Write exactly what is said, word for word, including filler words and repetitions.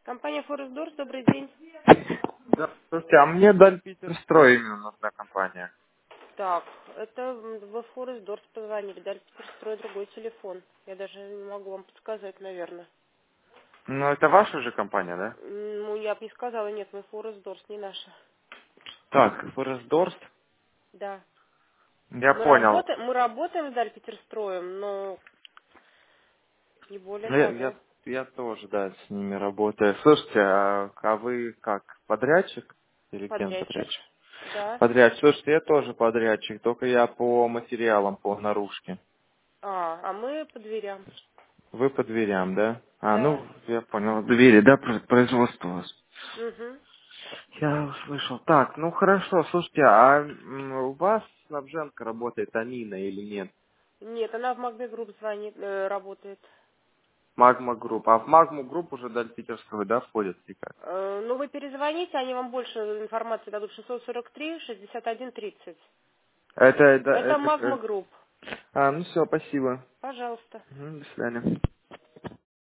Компания Форестдорс, добрый день. Да, слушайте, а мне Даль Питерстрой именно нужна компания. Так, это м, в Форестдорс позвонили, дали Питерстрой другой телефон. Я даже не могу вам подсказать, наверное. Ну, это ваша же компания, да? М, Ну, я бы не сказала, нет, мы Форестдорс, не наша. Так, Форестдорст. Да. Я Мы понял. работаем, мы работаем с Даль Питерстроем, но не более Я, я, того. я тоже, да, с ними работаю. Слушайте, а, а вы как, подрядчик? Или кем Подрядчик? подрядчик? Да. Подрядчик. Слушайте, я тоже подрядчик, только я по материалам, по наружке. А, а мы по дверям. Вы по дверям, да? А, Да. ну, я понял. Двери, да, про- производство у вас? Угу. Я услышал. Так, ну хорошо, слушайте, а м, у вас снабженка работает Амина или нет? Нет, она в Магне Групп звонит, э, работает. Магма Групп. А в Магму Групп уже Даль Питерского, да, входит или как? Э, Ну, вы перезвоните, они вам больше информации дадут. шестьсот сорок три шестьдесят один тридцать. Это, это, Это это... Магма э, Групп. А, ну все, спасибо. Пожалуйста. Мгм, до свидания.